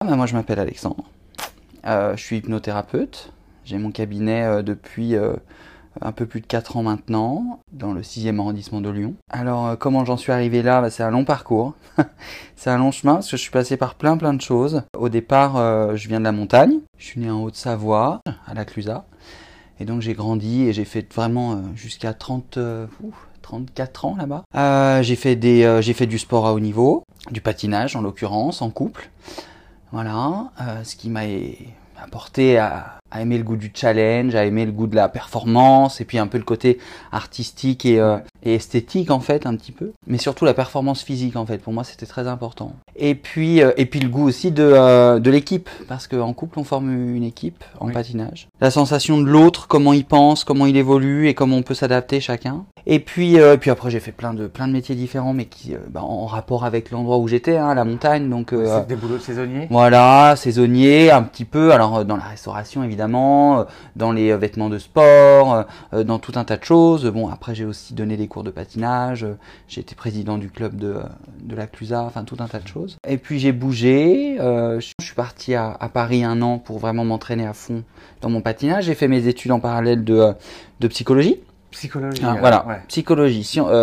Moi, je m'appelle Alexandre. Je suis hypnothérapeute. J'ai mon cabinet depuis un peu plus de 4 ans maintenant, dans le 6e arrondissement de Lyon. Alors, comment j'en suis arrivé là? C'est un long parcours. C'est un long chemin parce que je suis passé par plein de choses. Au départ, je viens de la montagne. Je suis né en Haute-Savoie, à la Clusaz. Et donc, j'ai grandi et j'ai fait vraiment jusqu'à 34 ans là-bas. J'ai fait du sport à haut niveau, du patinage en l'occurrence, en couple. Voilà, ce qui m'a apporté à aimer le goût du challenge, à aimer le goût de la performance, et puis un peu le côté artistique et esthétique en fait, un petit peu. Mais surtout la performance physique en fait, pour moi c'était très important. Et puis le goût aussi de l'équipe, parce qu'en couple on forme une équipe en patinage. La sensation de l'autre, comment il pense, comment il évolue et comment on peut s'adapter chacun. Et puis après j'ai fait plein de métiers différents, mais qui en rapport avec l'endroit où j'étais, la montagne. Donc c'est des boulots de saisonniers. Voilà, saisonnier un petit peu. Alors dans la restauration évidemment, dans les vêtements de sport, dans tout un tas de choses. Bon, après j'ai aussi donné des cours de patinage. J'ai été président du club de la Clusaz, enfin tout un tas de choses. Et puis j'ai bougé. Je suis parti à Paris 1 an pour vraiment m'entraîner à fond dans mon patinage. J'ai fait mes études en parallèle de psychologie. Psychologie. Voilà, ouais. Psychologie.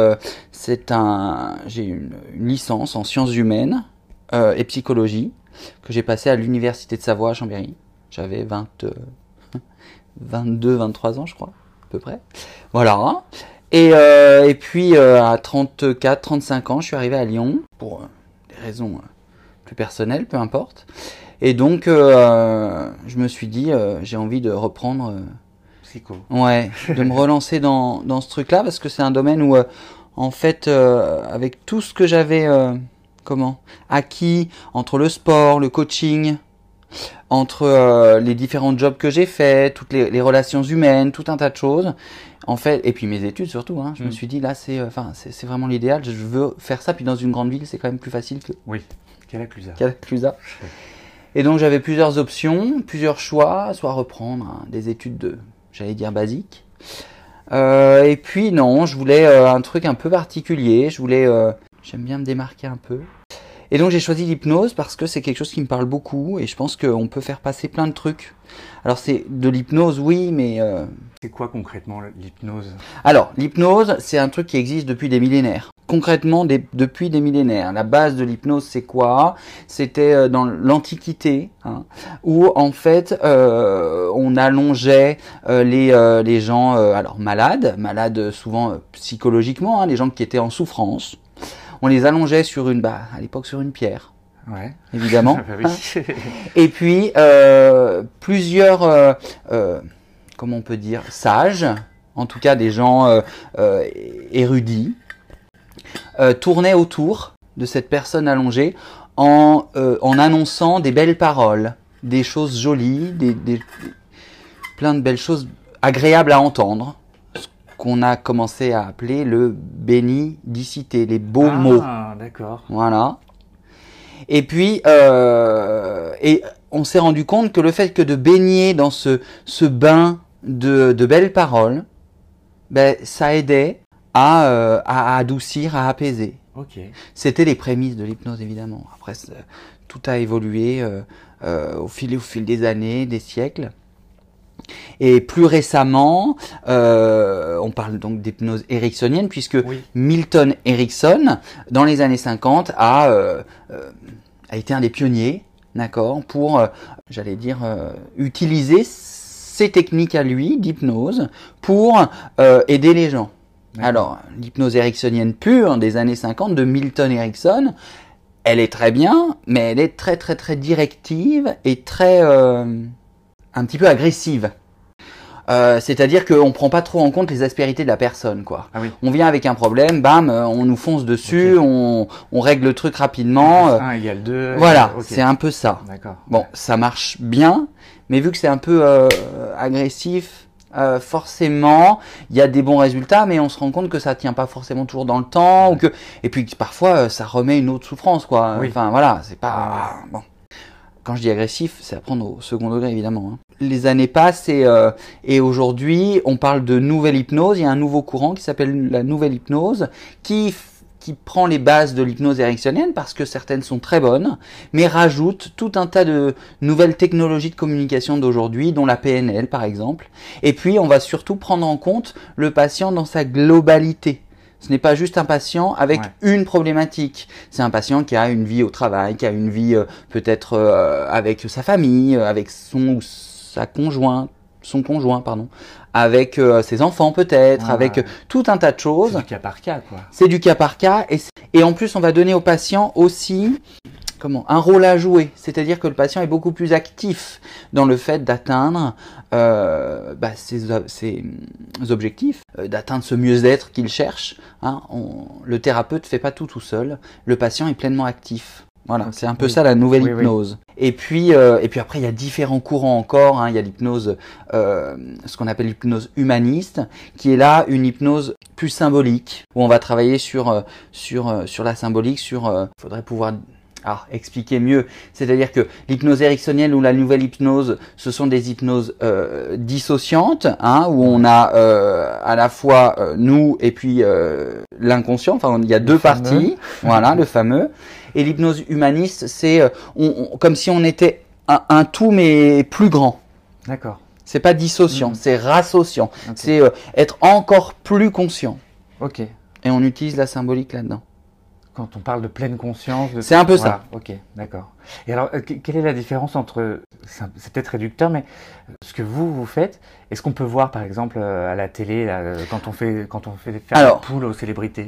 J'ai une licence en sciences humaines et psychologie que j'ai passée à l'université de Savoie à Chambéry. J'avais 22, 23 ans, je crois, à peu près. Voilà. Et puis à 34, 35 ans, je suis arrivé à Lyon pour des raisons plus personnelles, peu importe. Et donc, je me suis dit, j'ai envie de reprendre. Psycho. Ouais, de me relancer dans ce truc-là, parce que c'est un domaine où, en fait, avec tout ce que j'avais acquis entre le sport, le coaching, entre les différents jobs que j'ai faits, toutes les relations humaines, tout un tas de choses, en fait, et puis mes études surtout, je me suis dit là, c'est vraiment l'idéal. Je veux faire ça, puis dans une grande ville, c'est quand même plus facile que. Oui, qu'à la Clusaz. Et donc j'avais plusieurs options, plusieurs choix, soit reprendre des études j'allais dire basiques. Et puis non, je voulais un truc un peu particulier. J'aime bien me démarquer un peu. Et donc j'ai choisi l'hypnose parce que c'est quelque chose qui me parle beaucoup et je pense qu'on peut faire passer plein de trucs. Alors c'est de l'hypnose, oui, mais... C'est quoi concrètement l'hypnose? Alors l'hypnose, c'est un truc qui existe depuis des millénaires. Concrètement, depuis des millénaires. La base de l'hypnose, c'est quoi? C'était dans l'Antiquité, où en fait on allongeait les gens alors malades souvent psychologiquement, les gens qui étaient en souffrance. On les allongeait à l'époque sur une pierre. Ouais. Évidemment. Oui. Et puis plusieurs comment on peut dire, sages, en tout cas des gens érudits, tournaient autour de cette personne allongée en annonçant des belles paroles, des choses jolies, plein de belles choses agréables à entendre, ce qu'on a commencé à appeler le bénidicité, les beaux mots. Ah, d'accord. Voilà. Et puis, et on s'est rendu compte que le fait que de baigner dans ce bain de belles paroles, ça aidait à adoucir, à apaiser. Okay. C'était les prémices de l'hypnose, évidemment. Après, tout a évolué au fil des années, des siècles. Et plus récemment, on parle donc d'hypnose ericksonienne, puisque Milton Erickson, dans les années 50, a été un des pionniers, d'accord, pour, utiliser ces techniques à lui d'hypnose pour aider les gens. Alors, l'hypnose ericksonienne pure des années 50 de Milton Erickson, elle est très bien, mais elle est très très très directive et très un petit peu agressive. C'est-à-dire qu'on prend pas trop en compte les aspérités de la personne, quoi. Ah oui. On vient avec un problème, bam, on nous fonce dessus, on règle le truc rapidement. 1 égale 2. Voilà, c'est un peu ça. D'accord. Bon, ça marche bien, mais vu que c'est un peu agressif, forcément, il y a des bons résultats, mais on se rend compte que ça tient pas forcément toujours dans le temps, et puis parfois ça remet une autre souffrance, quoi. Oui. Enfin voilà, c'est pas bon. Quand je dis agressif, c'est à prendre au second degré, évidemment. Les années passent et aujourd'hui, on parle de nouvelle hypnose. Il y a un nouveau courant qui s'appelle la nouvelle hypnose qui qui prend les bases de l'hypnose ericksonienne, parce que certaines sont très bonnes, mais rajoute tout un tas de nouvelles technologies de communication d'aujourd'hui, dont la PNL par exemple. Et puis on va surtout prendre en compte le patient dans sa globalité. Ce n'est pas juste un patient avec une problématique. C'est un patient qui a une vie au travail, qui a une vie peut-être avec sa famille, avec son conjoint, pardon, avec ses enfants peut-être, avec tout un tas de choses. C'est du cas par cas, quoi. C'est du cas par cas. Et en plus, on va donner au patient aussi un rôle à jouer. C'est-à-dire que le patient est beaucoup plus actif dans le fait d'atteindre ses objectifs, d'atteindre ce mieux-être qu'il cherche. Le thérapeute ne fait pas tout seul. Le patient est pleinement actif. Voilà, c'est un peu ça la nouvelle hypnose. Et puis après, il y a différents courants encore. Il y a l'hypnose, ce qu'on appelle l'hypnose humaniste, qui est là une hypnose plus symbolique, où on va travailler sur la symbolique, faudrait pouvoir expliquer mieux. C'est-à-dire que l'hypnose ericksonienne ou la nouvelle hypnose, ce sont des hypnoses dissociantes, où on a à la fois nous et puis l'inconscient. Enfin, il y a deux parties. Voilà, le fameux. Et l'hypnose humaniste, c'est comme si on était un tout mais plus grand. D'accord. C'est pas dissociant, c'est rassociant. Okay. C'est être encore plus conscient. Ok. Et on utilise la symbolique là-dedans. Quand on parle de pleine conscience... C'est un peu ça. Ok, d'accord. Et alors, quelle est la différence entre... C'est peut-être réducteur, mais ce que vous faites, est-ce qu'on peut voir, par exemple, à la télé, là, quand on fait faire la poule aux célébrités?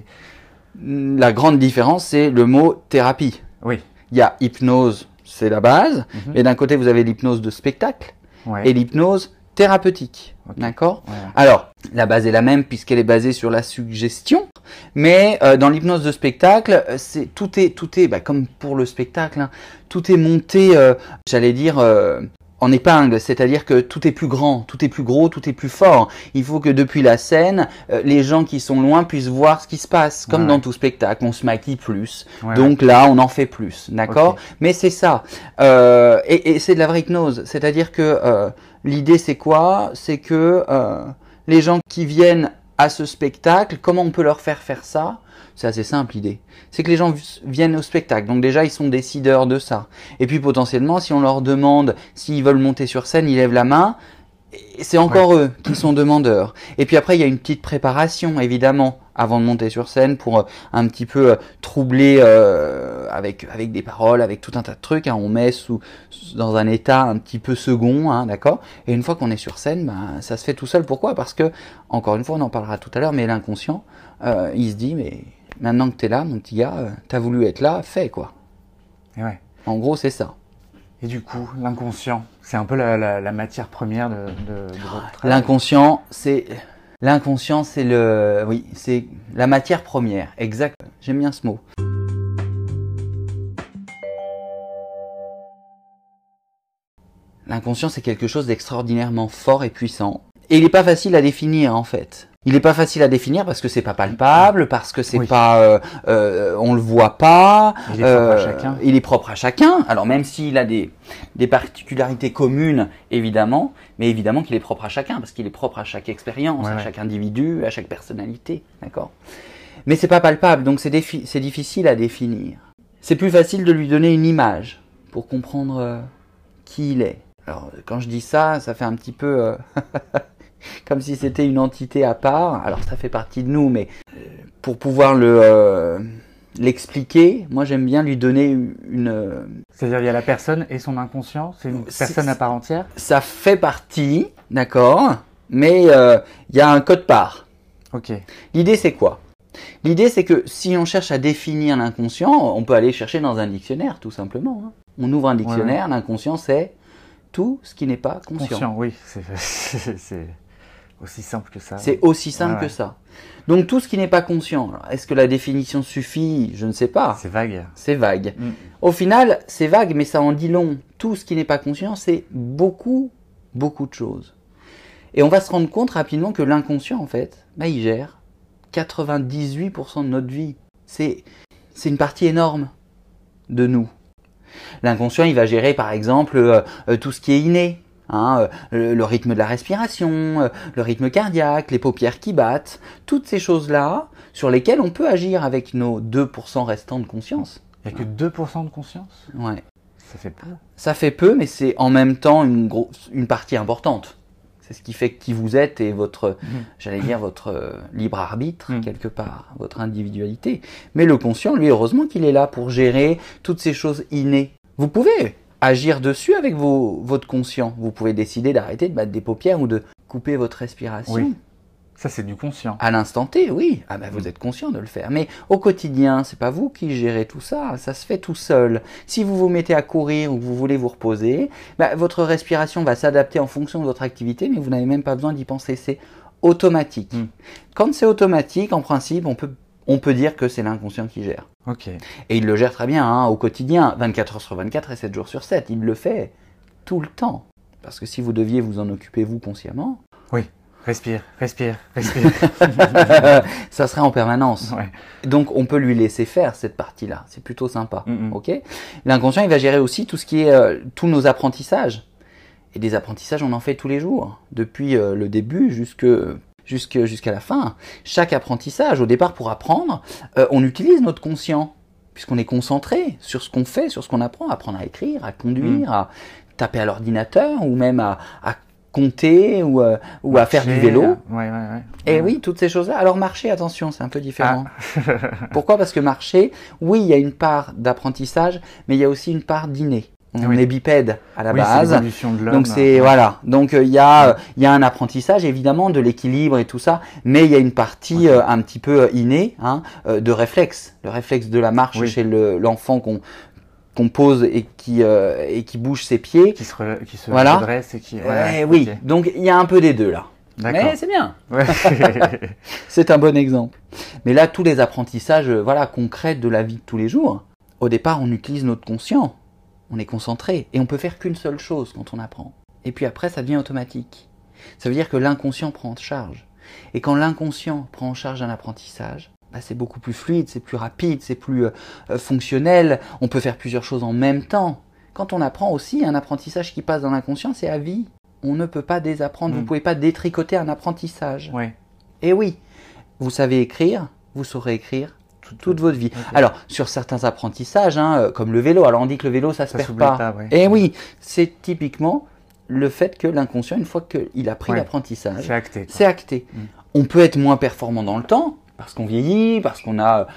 La grande différence, c'est le mot thérapie. Oui. Il y a hypnose, c'est la base, mais d'un côté, vous avez l'hypnose de spectacle et l'hypnose thérapeutique. Okay. D'accord ? Alors, la base est la même puisqu'elle est basée sur la suggestion, mais dans l'hypnose de spectacle, tout est comme pour le spectacle, tout est monté, j'allais dire, en épingle, c'est-à-dire que tout est plus grand, tout est plus gros, tout est plus fort. Il faut que depuis la scène, les gens qui sont loin puissent voir ce qui se passe. Comme dans tout spectacle, on se maquille plus. Donc là, on en fait plus, d'accord ? Mais c'est ça. Et c'est de la vraie hypnose. C'est-à-dire que l'idée, c'est quoi ? C'est que les gens qui viennent à ce spectacle, comment on peut leur faire ça ? C'est assez simple l'idée. C'est que les gens viennent au spectacle. Donc déjà, ils sont décideurs de ça. Et puis potentiellement, si on leur demande s'ils veulent monter sur scène, ils lèvent la main. C'est encore eux qui sont demandeurs. Et puis après, il y a une petite préparation, évidemment, avant de monter sur scène pour un petit peu troubler avec des paroles, avec tout un tas de trucs. On met dans un état un petit peu second, d'accord ? Et une fois qu'on est sur scène, ça se fait tout seul. Pourquoi ? Parce que, encore une fois, on en parlera tout à l'heure, mais l'inconscient, il se dit, mais maintenant que t'es là, mon petit gars, t'as voulu être là, fais quoi. Et En gros, c'est ça. Et du coup, l'inconscient, c'est un peu la matière première de votre travail. L'inconscient, c'est la matière première, exact. J'aime bien ce mot. L'inconscient, c'est quelque chose d'extraordinairement fort et puissant. Et il n'est pas facile à définir, en fait. Il n'est pas facile à définir parce que c'est pas palpable, parce que c'est pas, on le voit pas. Il est propre à chacun. Il est propre à chacun. Alors même s'il a des particularités communes, évidemment, mais évidemment qu'il est propre à chacun parce qu'il est propre à chaque expérience, à chaque individu, à chaque personnalité, d'accord. Mais c'est pas palpable, donc c'est difficile à définir. C'est plus facile de lui donner une image pour comprendre qui il est. Alors quand je dis ça, ça fait un petit peu comme si c'était une entité à part. Alors ça fait partie de nous, mais pour pouvoir l'expliquer, moi j'aime bien lui donner une... C'est-à-dire il y a la personne et son inconscient, c'est une personne à part entière ? Ça fait partie, d'accord, mais il y a un code part. Ok. L'idée c'est quoi ? L'idée c'est que si on cherche à définir l'inconscient, on peut aller chercher dans un dictionnaire tout simplement. On ouvre un dictionnaire, l'inconscient c'est tout ce qui n'est pas conscient. Conscient, oui, c'est aussi simple que ça. C'est aussi simple que ça. Donc tout ce qui n'est pas conscient, est-ce que la définition suffit ? Je ne sais pas. C'est vague. C'est vague. Au final, c'est vague, mais ça en dit long. Tout ce qui n'est pas conscient, c'est beaucoup, beaucoup de choses. Et on va se rendre compte rapidement que l'inconscient, en fait, il gère 98% de notre vie. C'est une partie énorme de nous. L'inconscient, il va gérer, par exemple, tout ce qui est inné. Hein, le rythme de la respiration, le rythme cardiaque, les paupières qui battent, toutes ces choses-là sur lesquelles on peut agir avec nos 2% restants de conscience. Il n'y a que 2% de conscience? Ouais. Ça fait peu. Ça fait peu, mais c'est en même temps une partie importante. C'est ce qui fait qui vous êtes et votre, j'allais dire, votre libre arbitre, quelque part, votre individualité. Mais le conscient, lui, heureusement qu'il est là pour gérer toutes ces choses innées. Vous pouvez agir dessus avec votre conscient. Vous pouvez décider d'arrêter de battre des paupières ou de couper votre respiration. Oui. Ça, c'est du conscient. À l'instant T, oui. Ah ben, vous êtes conscient de le faire. Mais au quotidien, c'est pas vous qui gérez tout ça. Ça se fait tout seul. Si vous vous mettez à courir ou que vous voulez vous reposer, votre respiration va s'adapter en fonction de votre activité, mais vous n'avez même pas besoin d'y penser. C'est automatique. Quand c'est automatique, en principe, on peut dire que c'est l'inconscient qui gère. Ok. Et il le gère très bien, hein, au quotidien, 24 heures sur 24 et 7 jours sur 7. Il le fait tout le temps. Parce que si vous deviez vous en occuper, vous, consciemment... Oui. Respire. Ça serait en permanence. Ouais. Donc, on peut lui laisser faire cette partie-là. C'est plutôt sympa. Ok. L'inconscient, il va gérer aussi tout ce qui est tous nos apprentissages. Et des apprentissages, on en fait tous les jours. Depuis le début jusqu'à la fin. Chaque apprentissage, au départ, pour apprendre, on utilise notre conscient. Puisqu'on est concentré sur ce qu'on fait, sur ce qu'on apprend. Apprendre à écrire, à conduire, à taper à l'ordinateur ou même à compter ou marcher, à faire du vélo. Ouais. Et oui, toutes ces choses-là. Alors marcher, attention, c'est un peu différent. Pourquoi? Parce que marcher, oui, il y a une part d'apprentissage, mais il y a aussi une part d'inné. On est bipède à la base. C'est l'évolution de l'homme. Donc c'est voilà. Donc il y a un apprentissage évidemment de l'équilibre et tout ça, mais il y a une partie un petit peu innée, hein, de réflexe. Le réflexe de la marche chez l'enfant qu'on pose et qui bouge ses pieds, qui se redresse et qui. Oui. Donc il y a un peu des deux là. Mais c'est bien. Ouais. C'est un bon exemple. Mais là, tous les apprentissages, concrets de la vie de tous les jours. Au départ, on utilise notre conscient. On est concentré et on peut faire qu'une seule chose quand on apprend. Et puis après, ça devient automatique. Ça veut dire que l'inconscient prend en charge. Et quand l'inconscient prend en charge un apprentissage, c'est beaucoup plus fluide, c'est plus rapide, c'est plus fonctionnel. On peut faire plusieurs choses en même temps. Quand on apprend aussi, un apprentissage qui passe dans l'inconscient, c'est à vie. On ne peut pas désapprendre. Vous ne pouvez pas détricoter un apprentissage. Et oui, vous savez écrire, vous saurez écrire toute votre vie. Alors, sur certains apprentissages, comme le vélo, alors on dit que le vélo, ça se perd pas. Et oui, c'est typiquement le fait que l'inconscient, une fois qu'il a pris l'apprentissage, c'est acté. On peut être moins performant dans le temps, parce qu'on vieillit, parce qu'on a,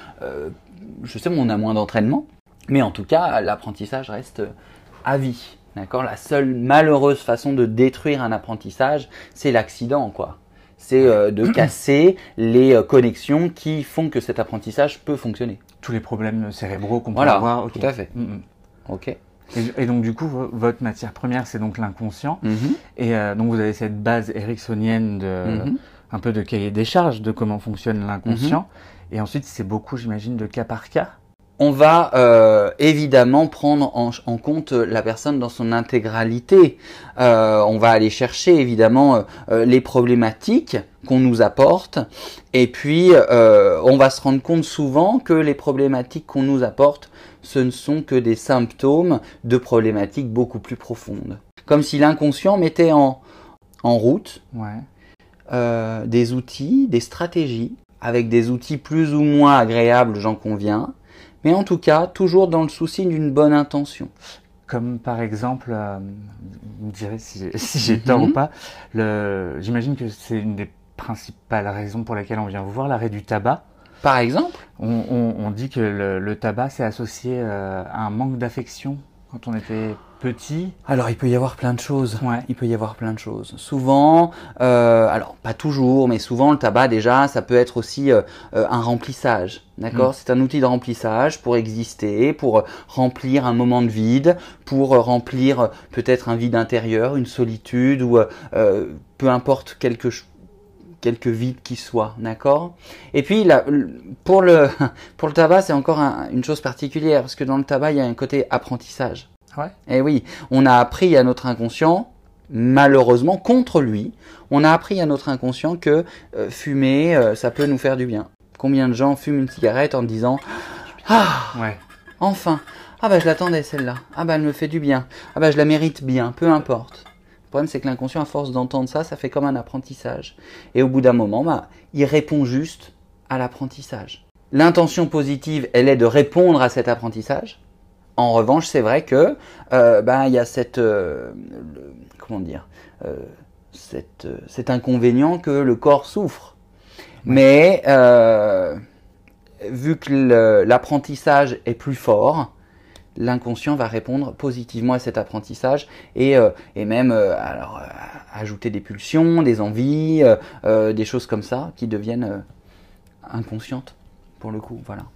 on a moins d'entraînement, mais en tout cas, l'apprentissage reste à vie. D'accord ? La seule malheureuse façon de détruire un apprentissage, c'est l'accident, quoi. C'est de casser les connexions qui font que cet apprentissage peut fonctionner. Tous les problèmes cérébraux qu'on peut avoir. Tout à fait. Ok. Et donc du coup, votre matière première, c'est donc l'inconscient. Et donc vous avez cette base ericksonienne un peu de cahier des charges de comment fonctionne l'inconscient. Et ensuite, c'est beaucoup, j'imagine, de cas par cas. On va évidemment prendre en compte la personne dans son intégralité. On va aller chercher évidemment les problématiques qu'on nous apporte et puis on va se rendre compte souvent que les problématiques qu'on nous apporte, ce ne sont que des symptômes de problématiques beaucoup plus profondes. Comme si l'inconscient mettait en route des outils, des stratégies, avec des outils plus ou moins agréables, j'en conviens, mais en tout cas, toujours dans le souci d'une bonne intention. Comme par exemple, vous me direz si j'ai tort ou pas, j'imagine que c'est une des principales raisons pour lesquelles on vient vous voir, l'arrêt du tabac. Par exemple, on dit que le tabac c'est associé à un manque d'affection quand on était petit. Alors il peut y avoir plein de choses. Il peut y avoir plein de choses. Souvent, alors pas toujours, mais souvent le tabac déjà, ça peut être aussi un remplissage. D'accord ? C'est un outil de remplissage pour exister, pour remplir un moment de vide, pour remplir peut-être un vide intérieur, une solitude ou peu importe quelques vides qui soient, d'accord ? Et puis là, pour le tabac, c'est encore une chose particulière parce que dans le tabac, il y a un côté apprentissage. Et oui, on a appris à notre inconscient, malheureusement contre lui, on a appris à notre inconscient que fumer, ça peut nous faire du bien. Combien de gens fument une cigarette en disant enfin, je l'attendais celle-là, elle me fait du bien, je la mérite bien, peu importe. Le problème, c'est que l'inconscient, à force d'entendre ça, ça fait comme un apprentissage. Et au bout d'un moment, il répond juste à l'apprentissage. L'intention positive, elle est de répondre à cet apprentissage. En revanche, c'est vrai que il y a cet inconvénient que le corps souffre. Mais vu que l'apprentissage est plus fort, l'inconscient va répondre positivement à cet apprentissage et même ajouter des pulsions, des envies, des choses comme ça qui deviennent inconscientes pour le coup. Voilà.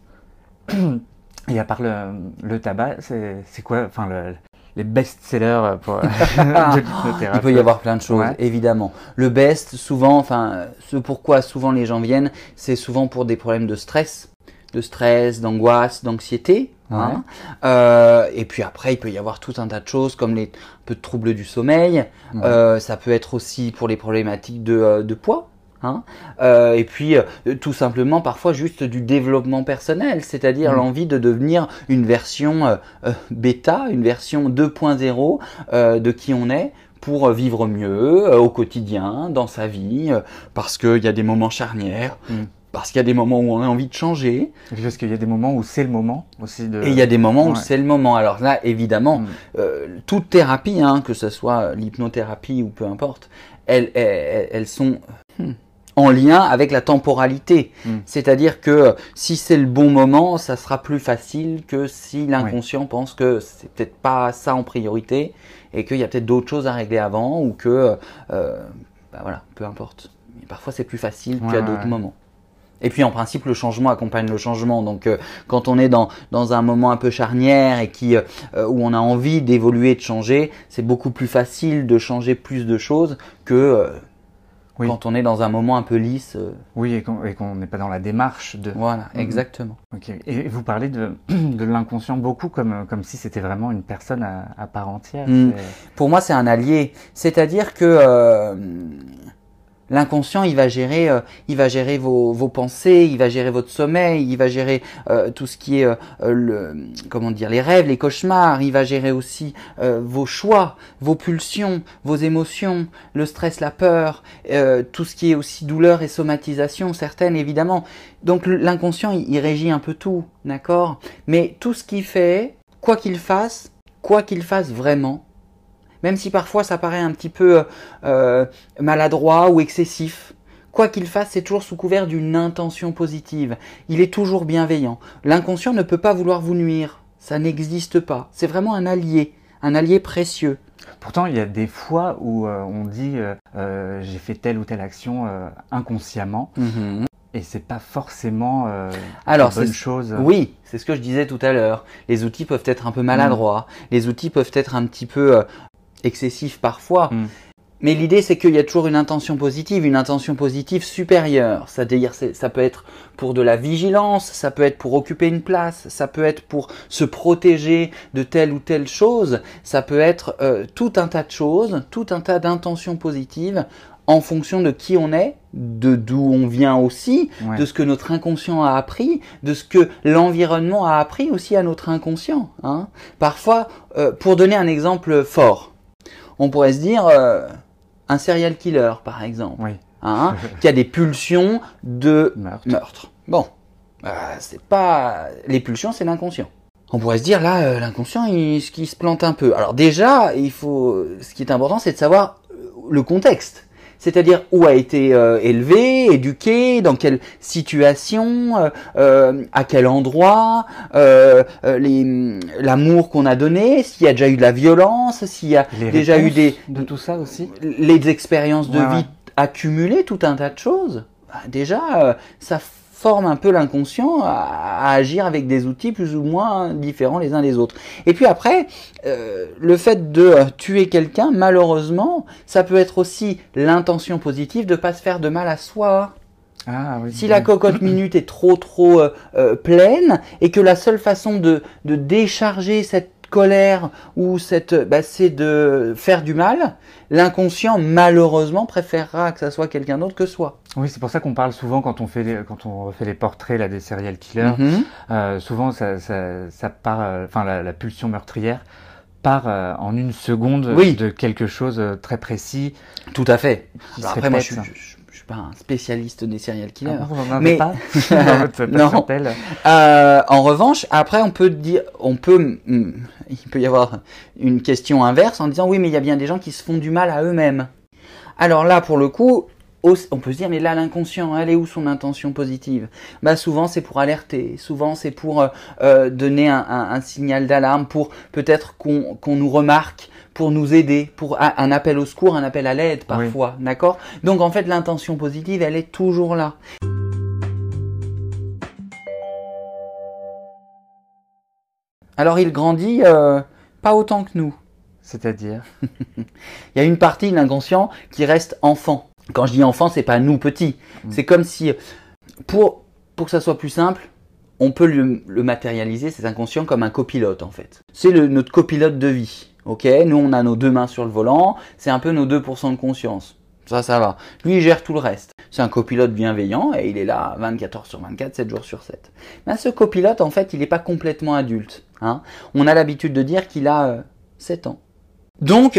Et à part le tabac, c'est quoi les best-sellers pour de l'hypnothérapie? Il peut y avoir plein de choses, évidemment. Le best, souvent, ce pourquoi souvent les gens viennent, c'est souvent pour des problèmes de stress, d'angoisse, d'anxiété. Hein. Et puis après, il peut y avoir tout un tas de choses comme un peu de troubles du sommeil. Ça peut être aussi pour les problématiques de poids. Hein. Et puis tout simplement parfois juste du développement personnel, c'est-à-dire l'envie de devenir une version bêta, une version 2.0 de qui on est pour vivre mieux au quotidien, dans sa vie, parce qu'il y a des moments charnières. Parce qu'il y a des moments où on a envie de changer. Parce qu'il y a des moments où c'est le moment aussi de... Et il y a des moments où c'est le moment. Alors là, évidemment, toute thérapie, que ce soit l'hypnothérapie ou peu importe, elles sont en lien avec la temporalité. C'est-à-dire que si c'est le bon moment, ça sera plus facile que si l'inconscient pense que c'est peut-être pas ça en priorité et qu'il y a peut-être d'autres choses à régler avant ou que... peu importe. Mais parfois, c'est plus facile qu'à d'autres moments. Et puis en principe, le changement accompagne le changement. Donc quand on est dans un moment un peu charnière et où on a envie d'évoluer, de changer, c'est beaucoup plus facile de changer plus de choses que quand on est dans un moment un peu lisse. Oui, et qu'on n'est pas dans la démarche de... Voilà, exactement. Okay. Et vous parlez de l'inconscient beaucoup comme si c'était vraiment une personne à part entière. Pour moi, c'est un allié. C'est-à-dire que... l'inconscient, il va gérer vos pensées, il va gérer votre sommeil, il va gérer tout ce qui est les rêves, les cauchemars, il va gérer aussi vos choix, vos pulsions, vos émotions, le stress, la peur, tout ce qui est aussi douleur et somatisation, certaines évidemment. Donc l'inconscient, il régit un peu tout, d'accord? Mais tout ce qu'il fait, quoi qu'il fasse vraiment, même si parfois ça paraît un petit peu maladroit ou excessif, quoi qu'il fasse, c'est toujours sous couvert d'une intention positive. Il est toujours bienveillant. L'inconscient ne peut pas vouloir vous nuire. Ça n'existe pas. C'est vraiment un allié précieux. Pourtant, il y a des fois où on dit j'ai fait telle ou telle action inconsciemment. Et c'est pas forcément une bonne chose. Oui, c'est ce que je disais tout à l'heure. Les outils peuvent être un peu maladroits. Les outils peuvent être un petit peu excessifs parfois. Mais l'idée, c'est qu'il y a toujours une intention positive supérieure. C'est-à-dire, ça peut être pour de la vigilance, ça peut être pour occuper une place, ça peut être pour se protéger de telle ou telle chose, ça peut être tout un tas de choses, tout un tas d'intentions positives en fonction de qui on est, d'où on vient aussi, de ce que notre inconscient a appris, de ce que l'environnement a appris aussi à notre inconscient. Hein. Parfois, pour donner un exemple fort, on pourrait se dire un serial killer, par exemple, qui a des pulsions de meurtre. Bon, c'est pas les pulsions, c'est l'inconscient. On pourrait se dire là, l'inconscient, il se plante un peu. Alors déjà, ce qui est important, c'est de savoir le contexte. C'est-à-dire où a été élevé, éduqué, dans quelle situation, à quel endroit, l'amour qu'on a donné, s'il y a déjà eu de la violence, s'il y a déjà eu de tout ça aussi, les expériences de vie accumulées, tout un tas de choses. Déjà, ça forme un peu l'inconscient à agir avec des outils plus ou moins différents les uns des autres. Et puis après, le fait de tuer quelqu'un, malheureusement, ça peut être aussi l'intention positive de ne pas se faire de mal à soi. Si la cocotte minute est trop pleine et que la seule façon de décharger cette colère ou c'est de faire du mal, l'inconscient malheureusement préférera que ça soit quelqu'un d'autre que soi. Oui, c'est pour ça qu'on parle souvent quand on refait les portraits là des serial killers. Souvent ça part, la pulsion meurtrière part en une seconde Oui. de quelque chose très précis. Tout à fait. Qui Alors se après, moi, répète. je suis pas un spécialiste des serial killers. Ah, vous n'en avez mais pas dans votre non. chapelle. En revanche, après, il peut y avoir une question inverse en disant oui, mais il y a bien des gens qui se font du mal à eux-mêmes. Alors là, pour le coup, on peut se dire mais là, l'inconscient, elle est où son intention positive? Bah souvent c'est pour alerter, souvent c'est pour donner un signal d'alarme, pour peut-être qu'on nous remarque, pour nous aider, pour un appel au secours, un appel à l'aide parfois, oui. D'accord? Donc en fait l'intention positive, elle est toujours là. Alors il grandit pas autant que nous. C'est-à-dire il y a une partie de l'inconscient qui reste enfant. Quand je dis enfant, c'est pas nous petits. C'est comme si, pour que ça soit plus simple, on peut le matérialiser, cet inconscient, comme un copilote en fait. C'est notre copilote de vie. Ok, nous on a nos 2 mains sur le volant, c'est un peu nos 2% de conscience. Ça va. Lui il gère tout le reste. C'est un copilote bienveillant et il est là 24 heures sur 24, 7 jours sur 7. Mais ce copilote en fait il n'est pas complètement adulte. Hein. On a l'habitude de dire qu'il a 7 ans. Donc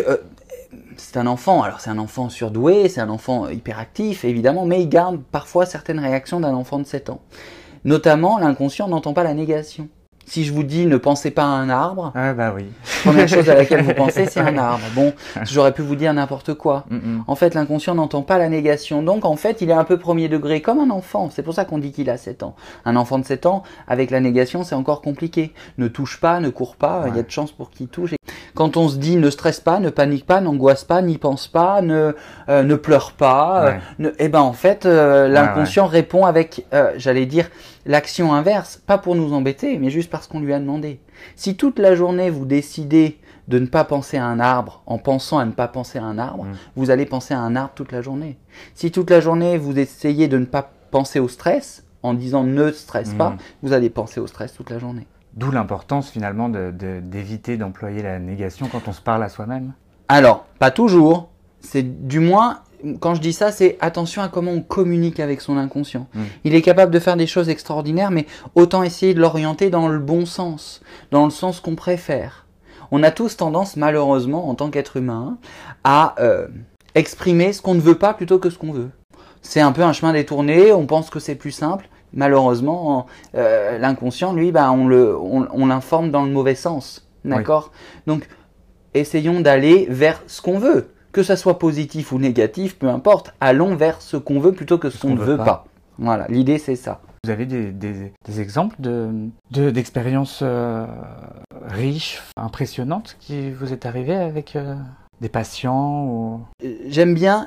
c'est un enfant, alors c'est un enfant surdoué, c'est un enfant hyperactif évidemment, mais il garde parfois certaines réactions d'un enfant de 7 ans. Notamment, l'inconscient n'entend pas la négation. Si je vous dis ne pensez pas à un arbre, bah oui. Première chose à laquelle vous pensez, c'est un arbre. Bon, j'aurais pu vous dire n'importe quoi. En fait, l'inconscient n'entend pas la négation. Donc, en fait, il est un peu premier degré, comme un enfant. C'est pour ça qu'on dit qu'il a 7 ans. Un enfant de 7 ans, avec la négation, c'est encore compliqué. Ne touche pas, ne court pas, il y a de chances pour qu'il touche. Quand on se dit ne stresse pas, ne panique pas, n'angoisse pas, n'y pense pas, ne pleure pas, eh ben en fait, l'inconscient répond avec, j'allais dire, l'action inverse, pas pour nous embêter, mais juste parce qu'on lui a demandé. Si toute la journée vous décidez de ne pas penser à un arbre en pensant à ne pas penser à un arbre, vous allez penser à un arbre toute la journée. Si toute la journée vous essayez de ne pas penser au stress en disant ne stresse pas, vous allez penser au stress toute la journée. D'où l'importance finalement d'éviter d'employer la négation quand on se parle à soi-même. Alors, pas toujours. C'est du moins, quand je dis ça, c'est attention à comment on communique avec son inconscient. Il est capable de faire des choses extraordinaires, mais autant essayer de l'orienter dans le bon sens, dans le sens qu'on préfère. On a tous tendance, malheureusement, en tant qu'être humain, à exprimer ce qu'on ne veut pas plutôt que ce qu'on veut. C'est un peu un chemin détourné, on pense que c'est plus simple. Malheureusement, l'inconscient, lui, on l'informe dans le mauvais sens. D'accord ? Donc, essayons d'aller vers ce qu'on veut. Que ça soit positif ou négatif, peu importe, allons vers ce qu'on veut plutôt que ce qu'on ne veut pas. Voilà, l'idée c'est ça. Vous avez des exemples d'expériences riches, impressionnantes qui vous est arrivées avec des patients ou... J'aime bien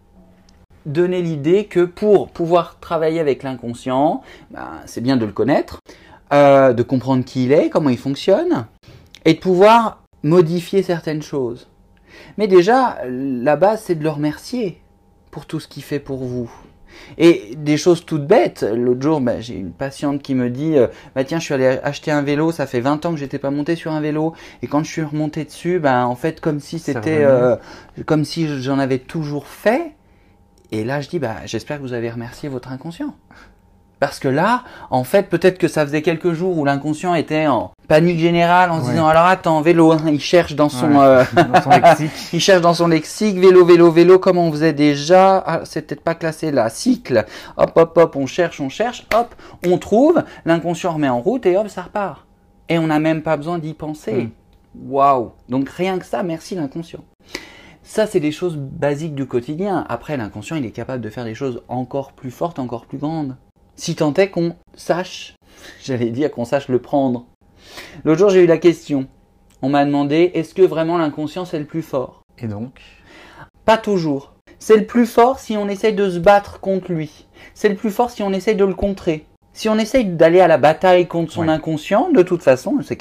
donner l'idée que pour pouvoir travailler avec l'inconscient, c'est bien de le connaître, de comprendre qui il est, comment il fonctionne, et de pouvoir modifier certaines choses. Mais déjà, la base, c'est de le remercier pour tout ce qu'il fait pour vous. Et des choses toutes bêtes. L'autre jour, j'ai une patiente qui me dit tiens, je suis allé acheter un vélo, ça fait 20 ans que j'étais pas monté sur un vélo. Et quand je suis remonté dessus, en fait, comme si c'était... comme si j'en avais toujours fait. Et là, je dis, j'espère que vous avez remercié votre inconscient. Parce que là, en fait, peut-être que ça faisait quelques jours où l'inconscient était en panique générale en se disant, alors attends, vélo, hein, il cherche dans son, dans son lexique. Il cherche dans son lexique, vélo, comment on faisait déjà? Ah, c'est peut-être pas classé là, cycle. Hop, on cherche, hop, on trouve, l'inconscient remet en route et hop, ça repart. Et on n'a même pas besoin d'y penser. Waouh! Donc rien que ça, merci l'inconscient. Ça, c'est des choses basiques du quotidien. Après, l'inconscient, il est capable de faire des choses encore plus fortes, encore plus grandes. Si tant est qu'on sache, qu'on sache le prendre. L'autre jour, j'ai eu la question. On m'a demandé, est-ce que vraiment l'inconscient, c'est le plus fort? Et donc? Pas toujours. C'est le plus fort si on essaye de se battre contre lui. C'est le plus fort si on essaye de le contrer. Si on essaye d'aller à la bataille contre son inconscient, de toute façon, c'est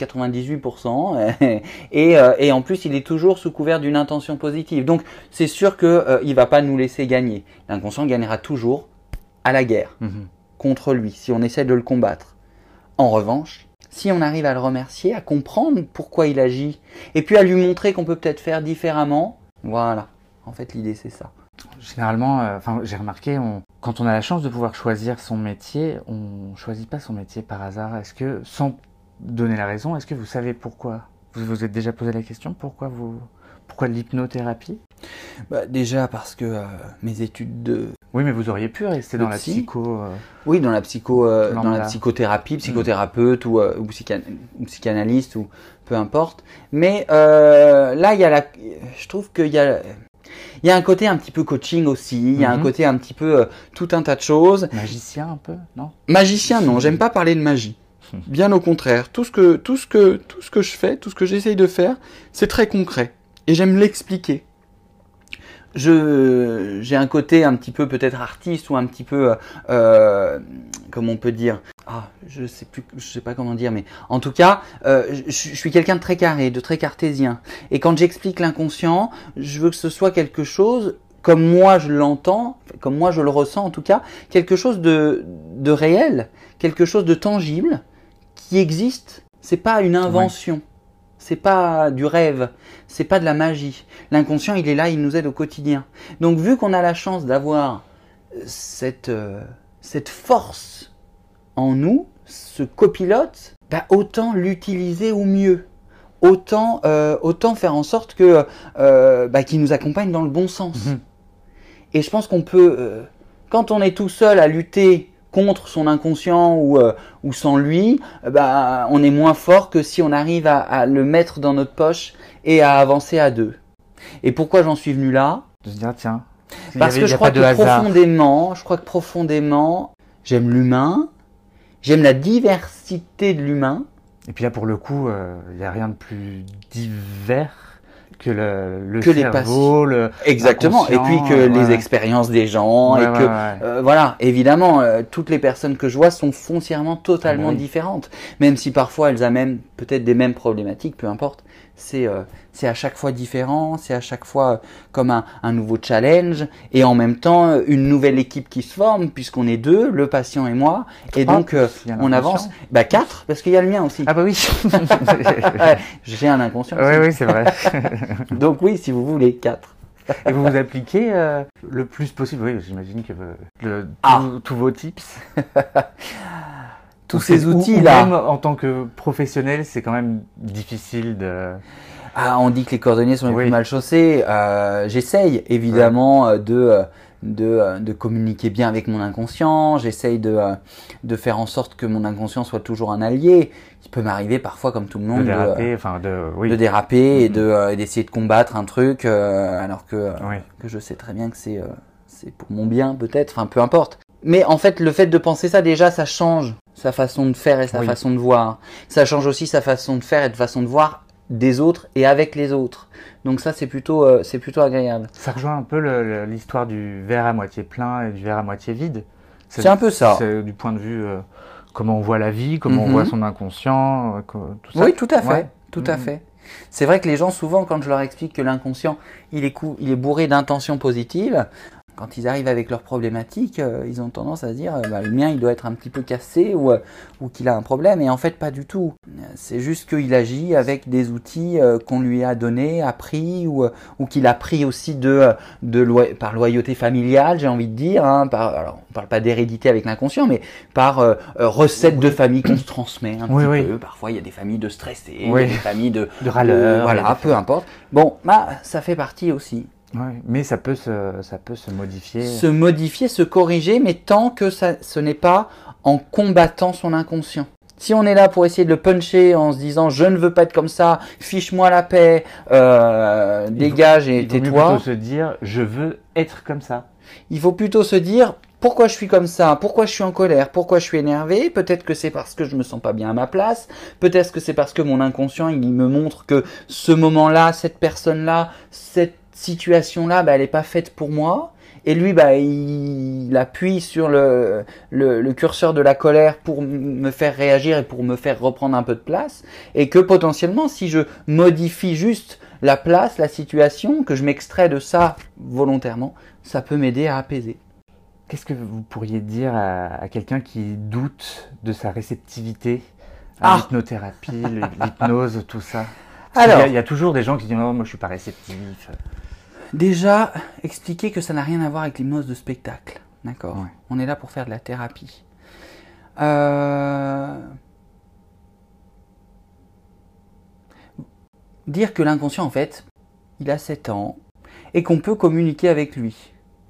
98%, et en plus, il est toujours sous couvert d'une intention positive. Donc, c'est sûr qu'il va pas nous laisser gagner. L'inconscient gagnera toujours à la guerre contre lui, si on essaie de le combattre. En revanche, si on arrive à le remercier, à comprendre pourquoi il agit, et puis à lui montrer qu'on peut peut-être faire différemment, voilà. En fait, l'idée, c'est ça. Généralement, j'ai remarqué, quand on a la chance de pouvoir choisir son métier, on choisit pas son métier par hasard. Est-ce que, sans donner la raison, est-ce que vous savez pourquoi Vous vous êtes déjà posé la question pourquoi l'hypnothérapie? Déjà parce que mes études de... Oui, mais vous auriez pu rester dans la psycho... Oui, dans la psychothérapie, psychothérapeute ou psychanalyste ou peu importe. Mais là, je trouve qu'il y a un côté un petit peu coaching aussi. Il y a un côté un petit peu tout un tas de choses. Magicien un peu, non? Magicien, non. J'aime pas parler de magie. Bien au contraire. Tout ce que je fais, tout ce que j'essaye de faire, c'est très concret. Et j'aime l'expliquer. J'ai un côté un petit peu peut-être artiste ou un petit peu, comment on peut dire, je sais pas comment dire, mais en tout cas, je suis quelqu'un de très carré, de très cartésien. Et quand j'explique l'inconscient, je veux que ce soit quelque chose, comme moi je l'entends, comme moi je le ressens en tout cas, quelque chose de réel, quelque chose de tangible, qui existe. C'est pas une invention. Ouais. C'est pas du rêve, c'est pas de la magie. L'inconscient, il est là, il nous aide au quotidien. Donc, vu qu'on a la chance d'avoir cette force en nous, ce copilote, autant l'utiliser au mieux. Autant faire en sorte que qu'il nous accompagne dans le bon sens. Et je pense qu'on peut, quand on est tout seul à lutter contre son inconscient ou sans lui, on est moins fort que si on arrive à le mettre dans notre poche et à avancer à deux. Et pourquoi j'en suis venu là? De se dire tiens. Parce que je crois que profondément, j'aime l'humain, j'aime la diversité de l'humain. Et puis là pour le coup, il n'y a rien de plus divers que le cerveau, exactement, et puis que les expériences des gens, voilà, évidemment, toutes les personnes que je vois sont foncièrement totalement différentes, même si parfois elles amènent peut-être des mêmes problématiques, peu importe. C'est à chaque fois différent, c'est à chaque fois comme un nouveau challenge, et en même temps une nouvelle équipe qui se forme, puisqu'on est deux, le patient et moi, et donc on avance. 4, parce qu'il y a le mien aussi. Ah bah oui. J'ai un inconscient. Oui, c'est vrai. Donc oui, si vous voulez, 4. Et vous vous appliquez le plus possible, oui, j'imagine que tous vos tips. Tous ces outils-là. Même en tant que professionnel, c'est quand même difficile de... on dit que les cordonniers sont les plus mal chaussés. J'essaye évidemment de communiquer bien avec mon inconscient. J'essaye de faire en sorte que mon inconscient soit toujours un allié. Il peut m'arriver parfois, comme tout le monde, de déraper et d'essayer de combattre un truc, alors que je sais très bien que c'est pour mon bien peut-être. Enfin, peu importe. Mais en fait, le fait de penser ça, déjà, ça change sa façon de faire et sa façon de voir. Ça change aussi sa façon de faire et de façon de voir des autres et avec les autres. Donc ça, c'est plutôt agréable. Ça rejoint un peu l'histoire du verre à moitié plein et du verre à moitié vide. C'est un peu ça. C'est du point de vue comment on voit la vie, comment on voit son inconscient, tout ça. Oui, tout à fait. Tout à fait. C'est vrai que les gens, souvent, quand je leur explique que l'inconscient, il est bourré d'intentions positives, quand ils arrivent avec leurs problématiques, ils ont tendance à se dire le mien il doit être un petit peu cassé ou qu'il a un problème, et en fait pas du tout. C'est juste qu'il agit avec des outils qu'on lui a donnés, appris ou qu'il a pris aussi par loyauté familiale, j'ai envie de dire, alors on parle pas d'hérédité avec l'inconscient, mais par recette de famille qu'on se transmet un petit peu. Parfois il y a des familles de stressés, il y a des familles de râleurs, voilà, peu importe. Bon, ça fait partie aussi. Ouais, mais ça peut se modifier. Se modifier, se corriger, mais tant que ce n'est pas en combattant son inconscient. Si on est là pour essayer de le puncher en se disant je ne veux pas être comme ça, fiche-moi la paix, dégage et tais-toi. Il faut plutôt se dire je veux être comme ça. Il faut plutôt se dire pourquoi je suis comme ça, pourquoi je suis en colère, pourquoi je suis énervé. Peut-être que c'est parce que je me sens pas bien à ma place. Peut-être que c'est parce que mon inconscient il me montre que ce moment-là, cette personne-là, cette situation-là, elle n'est pas faite pour moi. Et lui, il appuie sur le curseur de la colère pour me faire réagir et pour me faire reprendre un peu de place. Et que potentiellement, si je modifie juste la place, la situation, que je m'extrais de ça volontairement, ça peut m'aider à apaiser. Qu'est-ce que vous pourriez dire à quelqu'un qui doute de sa réceptivité à l'hypnothérapie, l'hypnose, tout ça? Alors, il y a toujours des gens qui disent non, moi je suis pas réceptif. Déjà, expliquer que ça n'a rien à voir avec l'hypnose de spectacle. D'accord. On est là pour faire de la thérapie. dire que l'inconscient, en fait, il a 7 ans et qu'on peut communiquer avec lui. D'accord ?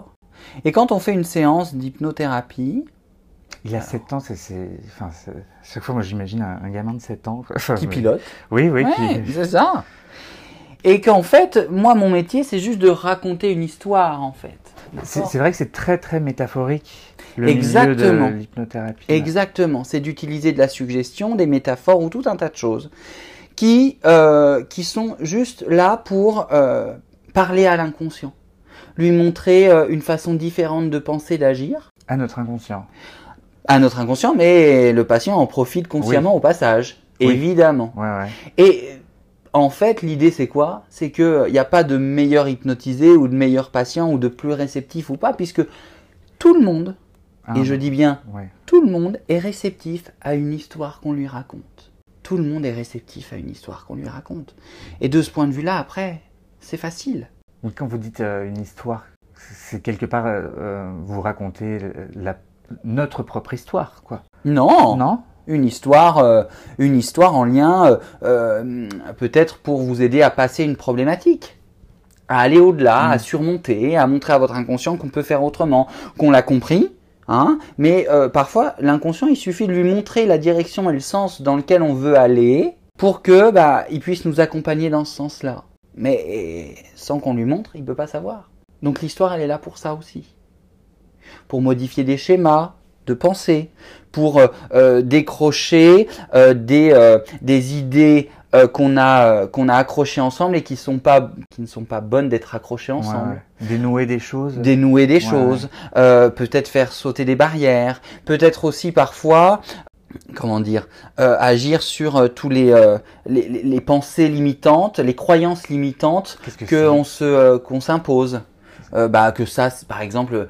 Et quand on fait une séance d'hypnothérapie... Il a 7 ans, chaque fois, moi, j'imagine un gamin de 7 ans. Qui pilote. Oui, ouais, c'est ça. Et qu'en fait, moi, mon métier, c'est juste de raconter une histoire, en fait. C'est vrai que c'est très, très métaphorique, le Exactement. milieu de l'hypnothérapie. Exactement. C'est d'utiliser de la suggestion, des métaphores ou tout un tas de choses qui sont juste là pour parler à l'inconscient. Lui montrer une façon différente de penser, d'agir. À notre inconscient. À notre inconscient, mais le patient en profite consciemment au passage, évidemment. Ouais. Et en fait, l'idée c'est quoi? C'est qu'il n'y a pas de meilleur hypnotisé ou de meilleur patient ou de plus réceptif ou pas, puisque tout le monde, je dis bien tout le monde est réceptif à une histoire qu'on lui raconte. Tout le monde est réceptif à une histoire qu'on lui raconte. Et de ce point de vue-là, après, c'est facile. Donc quand vous dites une histoire, c'est quelque part vous racontez notre propre histoire, quoi. Non. Une histoire en lien peut-être pour vous aider à passer une problématique, à aller au-delà, à surmonter, à montrer à votre inconscient qu'on peut faire autrement, qu'on l'a compris, hein, mais parfois l'inconscient, il suffit de lui montrer la direction et le sens dans lequel on veut aller pour que il puisse nous accompagner dans ce sens-là. Mais sans qu'on lui montre, il ne peut pas savoir. Donc l'histoire, elle est là pour ça aussi. Pour modifier des schémas de pensée, pour décrocher des idées qu'on a accrochées ensemble et qui ne sont pas bonnes d'être accrochées ensemble. Ouais. Dénouer des choses. Peut-être faire sauter des barrières, peut-être aussi parfois... agir sur tous les pensées limitantes, les croyances limitantes qu'on s'impose. Que ça, par exemple,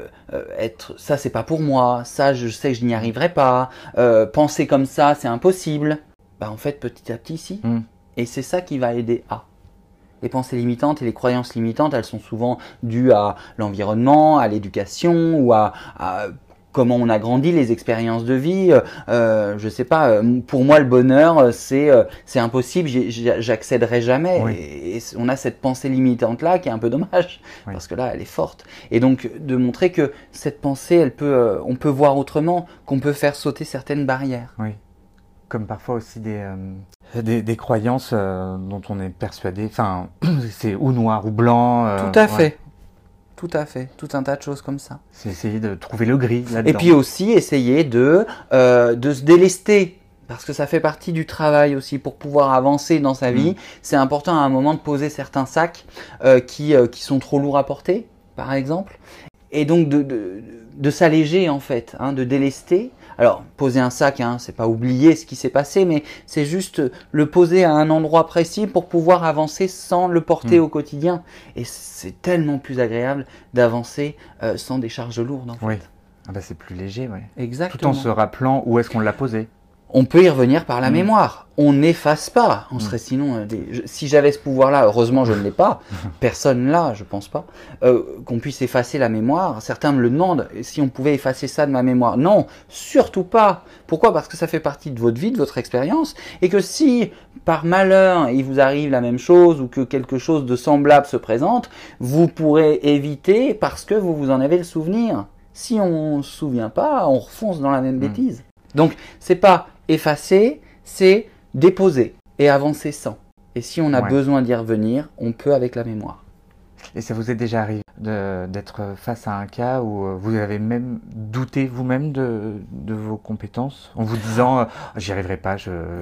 ça c'est pas pour moi, ça je sais que je n'y arriverai pas, penser comme ça c'est impossible. En fait, petit à petit, si. Et c'est ça qui va aider à. Les pensées limitantes et les croyances limitantes, elles sont souvent dues à l'environnement, à l'éducation ou à comment on a grandi, les expériences de vie. Je sais pas, pour moi le bonheur c'est impossible, j'accéderai jamais. Et on a cette pensée limitante là qui est un peu dommage parce que là elle est forte. Et donc de montrer que cette pensée, on peut voir autrement, qu'on peut faire sauter certaines barrières. Oui. Comme parfois aussi des croyances dont on est persuadé, c'est ou noir ou blanc. Tout à fait. Tout à fait, tout un tas de choses comme ça. C'est essayer de trouver le gris là-dedans. Et puis aussi essayer de se délester, parce que ça fait partie du travail aussi pour pouvoir avancer dans sa vie. C'est important à un moment de poser certains sacs qui sont trop lourds à porter, par exemple, et donc de s'alléger en fait, de délester. Alors, poser un sac, c'est pas oublier ce qui s'est passé, mais c'est juste le poser à un endroit précis pour pouvoir avancer sans le porter au quotidien. Et c'est tellement plus agréable d'avancer sans des charges lourdes, en fait. Oui, c'est plus léger, oui. Exactement. Tout en se rappelant où est-ce qu'on l'a posé. On peut y revenir par la mémoire. On n'efface pas. On serait sinon... si j'avais ce pouvoir-là, heureusement je ne l'ai pas, personne là, je pense pas, qu'on puisse effacer la mémoire. Certains me le demandent, si on pouvait effacer ça de ma mémoire. Non, surtout pas. Pourquoi? Parce que ça fait partie de votre vie, de votre expérience, et que si, par malheur, il vous arrive la même chose, ou que quelque chose de semblable se présente, vous pourrez éviter parce que vous en avez le souvenir. Si on ne se souvient pas, on refonce dans la même bêtise. Donc, c'est pas effacer, c'est déposer et avancer sans. Et si on a besoin d'y revenir, on peut avec la mémoire. Et ça vous est déjà arrivé d'être face à un cas où vous avez même douté vous-même de vos compétences en vous disant j'y arriverai pas.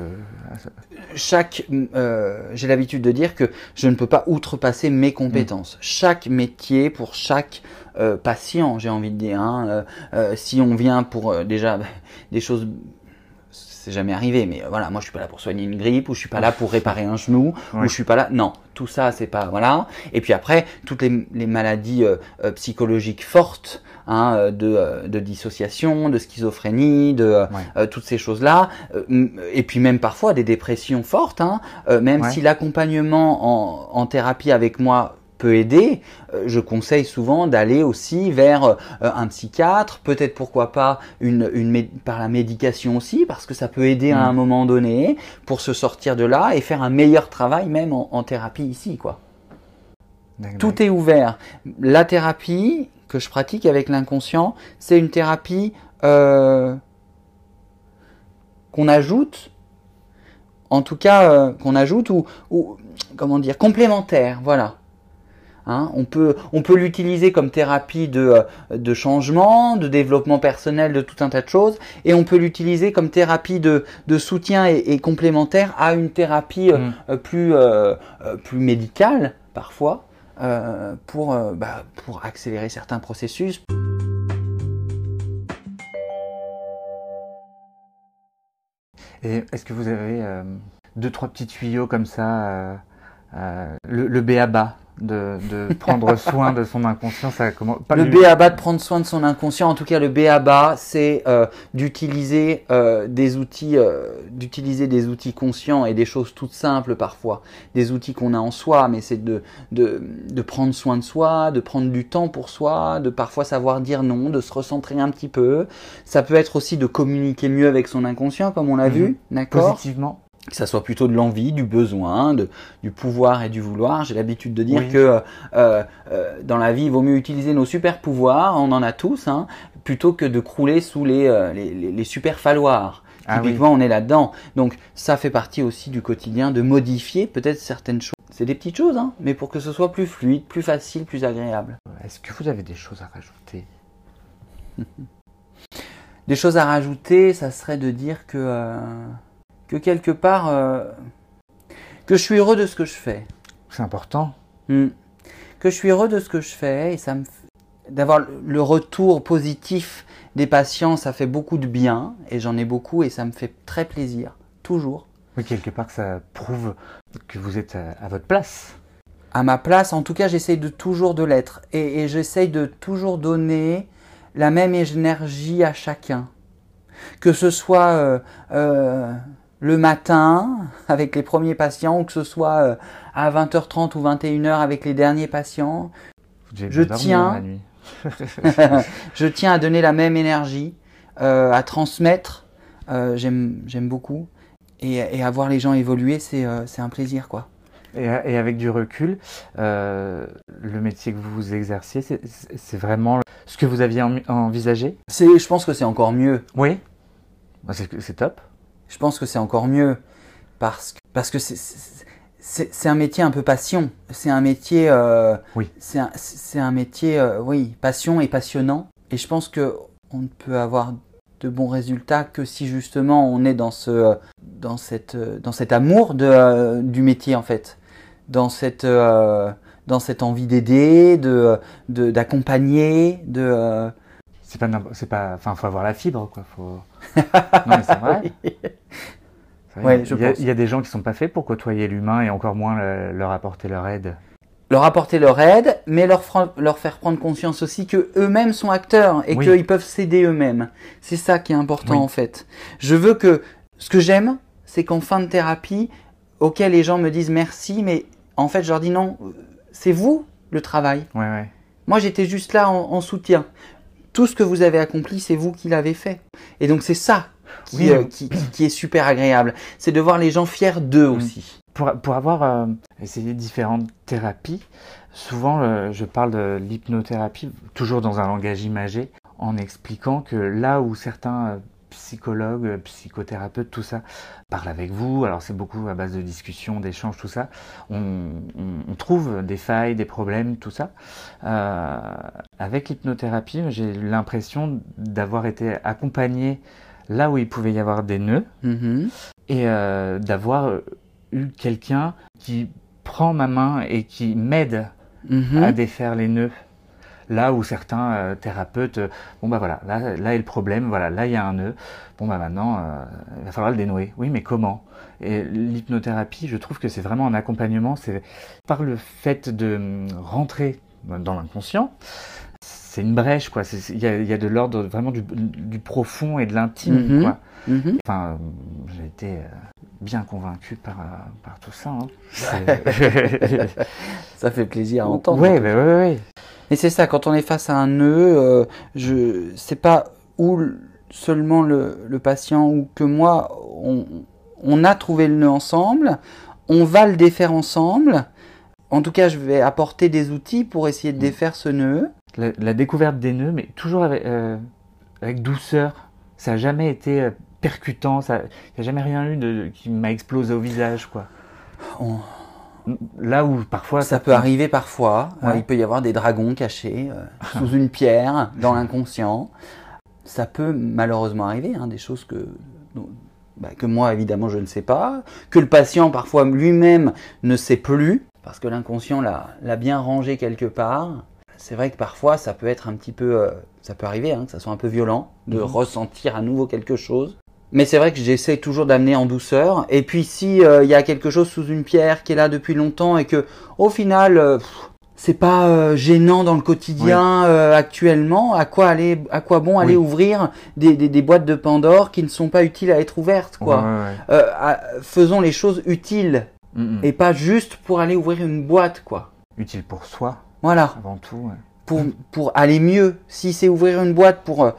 J'ai l'habitude de dire que je ne peux pas outrepasser mes compétences. Chaque métier pour chaque patient, j'ai envie de dire. Si on vient pour déjà des choses, c'est jamais arrivé, mais voilà, moi je suis pas là pour soigner une grippe, ou je suis pas là pour réparer un genou, ou je suis pas là. Non, tout ça c'est pas voilà. Et puis après, toutes les maladies psychologiques fortes, de dissociation, de schizophrénie, toutes ces choses-là, et puis même parfois des dépressions fortes, même si l'accompagnement en thérapie avec moi peut aider, je conseille souvent d'aller aussi vers un psychiatre, peut-être pourquoi pas par la médication aussi, parce que ça peut aider à un moment donné pour se sortir de là et faire un meilleur travail même en thérapie ici, quoi. Tout est ouvert. La thérapie que je pratique avec l'inconscient, c'est une thérapie qu'on ajoute, en tout cas qu'on ajoute ou comment dire, complémentaire, voilà. Hein, on peut l'utiliser comme thérapie de changement, de développement personnel, de tout un tas de choses, et on peut l'utiliser comme thérapie de soutien et complémentaire à une thérapie plus médicale parfois, pour accélérer certains processus. Et est-ce que vous avez 2-3 petits tuyaux comme ça, le b.a.-ba de prendre soin de son inconscient, ça comment Le b.a.-ba de prendre soin de son inconscient, en tout cas le b.a.-ba, c'est d'utiliser des outils conscients et des choses toutes simples parfois, des outils qu'on a en soi, mais c'est de prendre soin de soi, de prendre du temps pour soi, de parfois savoir dire non, de se recentrer un petit peu. Ça peut être aussi de communiquer mieux avec son inconscient, comme on l'a vu, d'accord ? Positivement. Que ça soit plutôt de l'envie, du besoin, du pouvoir et du vouloir. J'ai l'habitude de dire que dans la vie, il vaut mieux utiliser nos super pouvoirs, on en a tous, hein, plutôt que de crouler sous les super falloirs. Typiquement, on est là-dedans. Donc, ça fait partie aussi du quotidien de modifier peut-être certaines choses. C'est des petites choses, hein, mais pour que ce soit plus fluide, plus facile, plus agréable. Est-ce que vous avez des choses à rajouter ? Des choses à rajouter, ça serait de dire que quelque part, que je suis heureux de ce que je fais. C'est important. Que je suis heureux de ce que je fais et d'avoir le retour positif des patients, ça fait beaucoup de bien et j'en ai beaucoup et ça me fait très plaisir, toujours. Oui, quelque part, ça prouve que vous êtes à votre place. À ma place, en tout cas, j'essaye de toujours de l'être et j'essaye de toujours donner la même énergie à chacun. Que ce soit le matin avec les premiers patients ou que ce soit à 20h30 ou 21h avec les derniers patients, je tiens à donner la même énergie, à transmettre, j'aime beaucoup et à voir les gens évoluer, c'est un plaisir, quoi. Et avec du recul, le métier que vous exerciez, c'est vraiment ce que vous aviez envisagé ? Je pense que c'est encore mieux. Oui, c'est top. Je pense que c'est encore mieux parce que c'est un métier un peu passion. C'est un métier, c'est un métier, passion et passionnant. Et je pense que on ne peut avoir de bons résultats que si justement on est dans cet amour du métier en fait, dans cette envie d'aider, d'accompagner, Enfin, faut avoir la fibre, quoi. Non, mais c'est vrai. Ouais, il y a des gens qui sont pas faits pour côtoyer l'humain et encore moins leur apporter leur aide. Leur apporter leur aide, mais leur faire prendre conscience aussi que eux-mêmes sont acteurs et qu'ils peuvent s'aider eux-mêmes. C'est ça qui est important en fait. Je veux que ce que j'aime, c'est qu'en fin de thérapie, les gens me disent merci, mais en fait je leur dis non, c'est vous le travail. Ouais. Moi j'étais juste là en soutien. Tout ce que vous avez accompli, c'est vous qui l'avez fait. Et donc c'est ça qui est super agréable. C'est de voir les gens fiers d'eux aussi. Pour avoir essayé différentes thérapies, souvent je parle de l'hypnothérapie, toujours dans un langage imagé, en expliquant que là où certains psychologues, psychothérapeutes, tout ça, parlent avec vous, alors c'est beaucoup à base de discussions, d'échanges, tout ça, on trouve des failles, des problèmes, tout ça. Avec l'hypnothérapie, j'ai l'impression d'avoir été accompagné là où il pouvait y avoir des nœuds et d'avoir eu quelqu'un qui prend ma main et qui m'aide à défaire les nœuds. Là où certains thérapeutes, là est le problème, là il y a un nœud, maintenant il va falloir le dénouer. Oui, mais comment ? Et l'hypnothérapie, je trouve que c'est vraiment un accompagnement, c'est par le fait de rentrer dans l'inconscient, c'est une brèche, quoi. Il y a de l'ordre vraiment du profond et de l'intime, quoi. Enfin, j'ai été bien convaincu par tout ça. Hein. Ça fait plaisir à entendre. Oui, oui. Et c'est ça, quand on est face à un nœud, c'est pas ou seulement le patient ou que moi, on a trouvé le nœud ensemble, on va le défaire ensemble. En tout cas, je vais apporter des outils pour essayer de défaire ce nœud. La découverte des nœuds, mais toujours avec douceur. Ça n'a jamais été percutant, il n'y a jamais rien eu qui m'a explosé au visage, quoi. Là où parfois... Ça peut arriver parfois. Il peut y avoir des dragons cachés sous une pierre, dans l'inconscient. Ça peut malheureusement arriver, des choses que moi, évidemment, je ne sais pas, que le patient, parfois, lui-même ne sait plus, parce que l'inconscient l'a bien rangé quelque part. C'est vrai que parfois, ça peut être un petit peu... ça peut arriver, que ça soit un peu violent, de ressentir à nouveau quelque chose. Mais c'est vrai que j'essaie toujours d'amener en douceur. Et puis, si y a quelque chose sous une pierre qui est là depuis longtemps et que, au final... c'est pas gênant dans le quotidien actuellement. À quoi bon aller ouvrir des boîtes de Pandore qui ne sont pas utiles à être ouvertes, quoi. Faisons les choses utiles et pas juste pour aller ouvrir une boîte, quoi. Utile pour soi. Voilà. Avant tout. Pour aller mieux. Si c'est ouvrir une boîte pour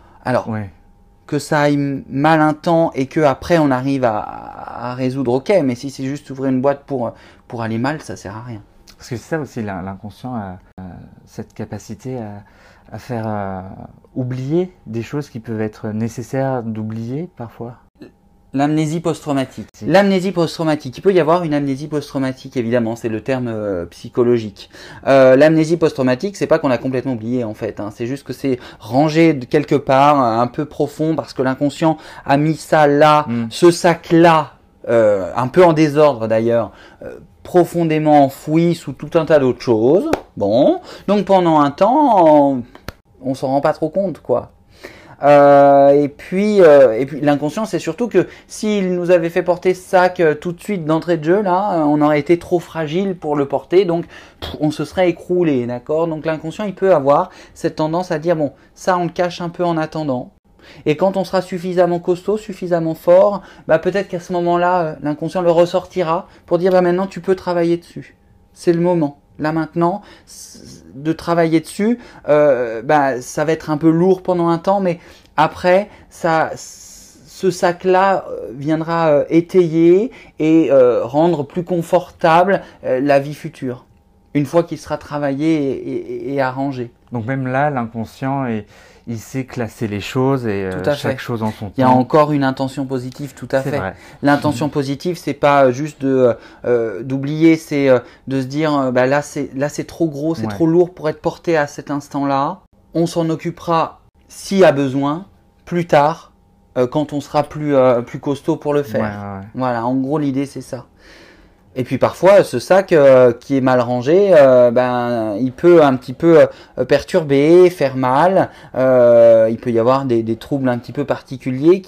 que ça aille mal un temps et que après on arrive à résoudre, ok. Mais si c'est juste ouvrir une boîte pour aller mal, ça sert à rien. Parce que c'est ça aussi, l'inconscient a cette capacité à faire oublier des choses qui peuvent être nécessaires d'oublier parfois. L'amnésie post-traumatique. L'amnésie post-traumatique. Il peut y avoir une amnésie post-traumatique, évidemment, c'est le terme psychologique. L'amnésie post-traumatique, c'est pas qu'on a complètement oublié en fait. C'est juste que c'est rangé de quelque part, un peu profond, parce que l'inconscient a mis ça là, ce sac-là, un peu en désordre d'ailleurs, profondément enfoui sous tout un tas d'autres choses. Bon, donc pendant un temps, on s'en rend pas trop compte, quoi. Et puis l'inconscient, c'est surtout que s'il nous avait fait porter ce sac tout de suite d'entrée de jeu, là, on aurait été trop fragile pour le porter, donc on se serait écroulé, d'accord? Donc l'inconscient, il peut avoir cette tendance à dire, bon, ça on le cache un peu en attendant. Et quand on sera suffisamment costaud, suffisamment fort, peut-être qu'à ce moment-là, l'inconscient le ressortira pour dire, maintenant tu peux travailler dessus. C'est le moment. Là maintenant, de travailler dessus, ça va être un peu lourd pendant un temps, mais après, ce sac-là viendra étayer et rendre plus confortable la vie future, une fois qu'il sera travaillé et arrangé. Donc même là, l'inconscient, il sait classer les choses et chaque chose en son temps. Il y a encore une intention positive, tout à fait. Vrai. L'intention positive, c'est pas juste d'oublier, c'est de se dire là c'est trop gros, c'est trop lourd pour être porté à cet instant-là. On s'en occupera s'il y a besoin plus tard, quand on sera plus costaud pour le faire. Voilà, en gros l'idée c'est ça. Et puis parfois, ce sac qui est mal rangé, il peut un petit peu perturber, faire mal. Il peut y avoir des troubles un petit peu particuliers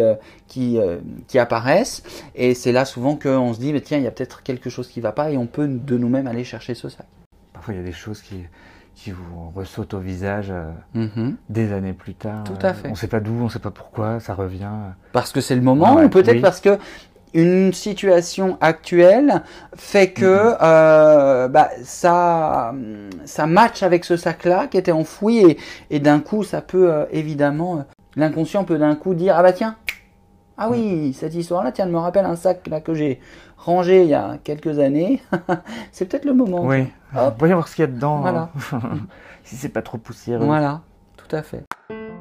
qui apparaissent. Et c'est là souvent qu'on se dit, tiens, il y a peut-être quelque chose qui ne va pas et on peut de nous-mêmes aller chercher ce sac. Parfois, il y a des choses qui vous ressautent au visage des années plus tard. Tout à fait. On ne sait pas d'où, on ne sait pas pourquoi, ça revient. Parce que c'est le moment, ou peut-être parce que une situation actuelle fait que ça match avec ce sac-là qui était enfoui et d'un coup ça peut évidemment, l'inconscient peut d'un coup dire tiens, oui, cette histoire-là, tiens, elle me rappelle un sac là que j'ai rangé il y a quelques années. C'est peut-être le moment. Oui, voyons voir ce qu'il y a dedans. Voilà. Si c'est pas trop poussiéreux. Voilà, tout à fait.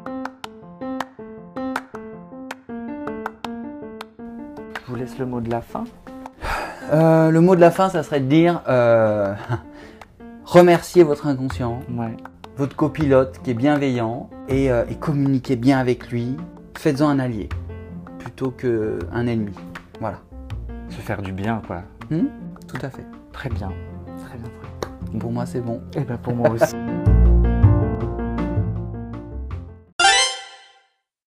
Je vous laisse le mot de la fin. Le mot de la fin, ça serait de dire remerciez votre inconscient, votre copilote qui est bienveillant et communiquez bien avec lui. Faites-en un allié plutôt qu'un ennemi. Voilà. Se faire du bien, quoi. Tout à fait. Très bien. Pour moi, c'est bon. Et pour moi aussi.